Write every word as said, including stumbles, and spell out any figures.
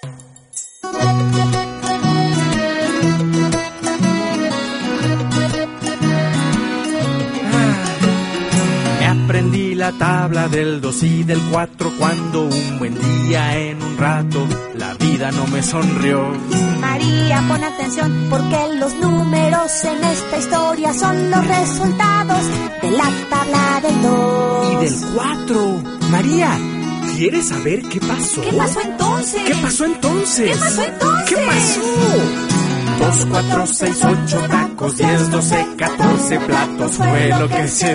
Aprendí la tabla del dos y del cuatro cuando un buen día en un rato la vida no me sonrió. María, pon atención porque los números en esta historia son los resultados de la tabla del dos. Y del cuatro. María, ¿quieres saber qué pasó? ¿Qué pasó entonces? ¿Qué pasó entonces? ¿Qué pasó entonces? ¿Qué pasó? Dos, cuatro, seis, ocho tacos, diez, doce, catorce platos fue lo que se